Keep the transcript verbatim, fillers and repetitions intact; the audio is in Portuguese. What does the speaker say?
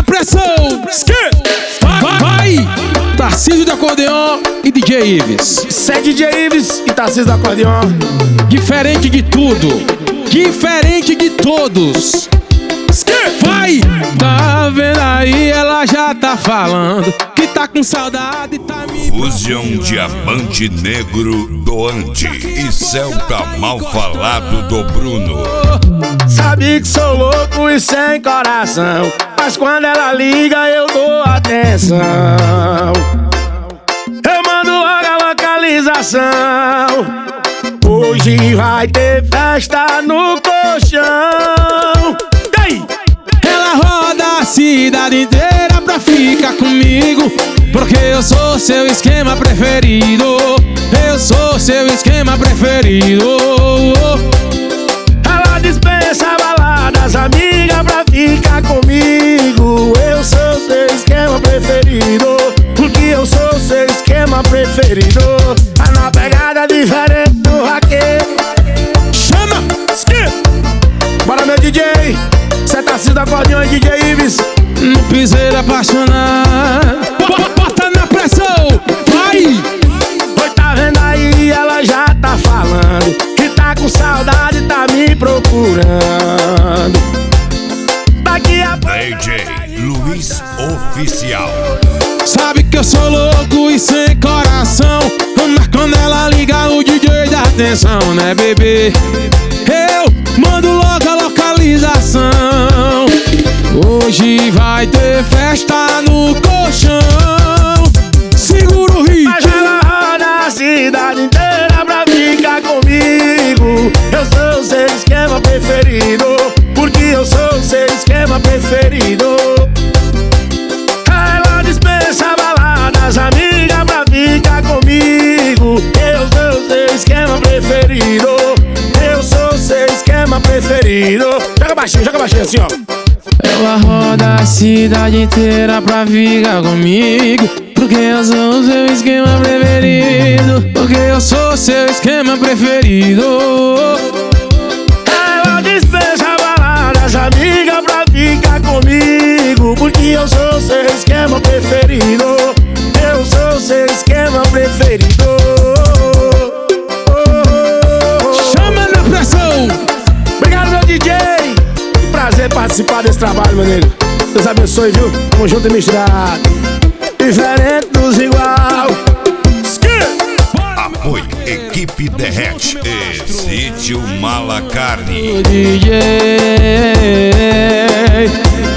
pressão! Vai, vai! Tarcísio do acordeon e D J Ives. Isso é D J Ives e Tarcísio do acordeon. Diferente de tudo, diferente de todos. Vai! Tá vendo aí, ela já tá falando que tá com saudade e tá me... Fusion Diamante Negro Doante e Celta Mal Falado do Bruno. Sabe que sou louco e sem coração, mas quando ela liga eu dou atenção. Eu mando logo a localização. Hoje vai ter festa no colchão. Ei! Ela roda a cidade inteira pra ficar comigo, porque eu sou seu esquema preferido. Eu sou seu esquema preferido. Ela dispensa baladas, amiga, pra ficar comigo. Eu sou seu esquema preferido, porque eu sou seu esquema preferido. Tá na pegada diferente do vaqueiro. Chama! Bora, meu D J, cê tá Tarcísio do acordeon e D J Ives. No piseiro apaixonado, bota na pressão, vai! Oi, tá vendo aí, ela já tá falando que tá com saudade e tá me procurando. Daqui a pouco D J Luiz Oficial. Sabe que eu sou louco e sem coração, mas quando ela liga o D J dá atenção, né, bebê? Eu mando logo a localização. Hoje vai ter festa no colchão. Segura o ritmo. Mas ela roda a cidade inteira pra ficar comigo. Eu sou o seu esquema preferido, porque eu sou o seu esquema preferido. Ela dispensa baladas, amiga, pra ficar comigo. Eu sou o seu esquema preferido. Eu sou o seu esquema preferido. Joga baixinho, joga baixinho assim, ó. Ela roda a cidade inteira pra ficar comigo, porque eu sou o seu esquema preferido. Porque eu sou o seu esquema preferido. Ela dispensa baladas, amiga, pra ficar comigo, porque eu sou o seu esquema preferido. Eu sou o seu esquema preferido. Chama na pressão. Obrigado, meu D J. Que prazer participar desse trabalho, meu nego. Deus abençoe, viu? Tamo junto e misturado. Diferente dos igual. Apoio Equipe Derrete e Sítio Malacarne. D J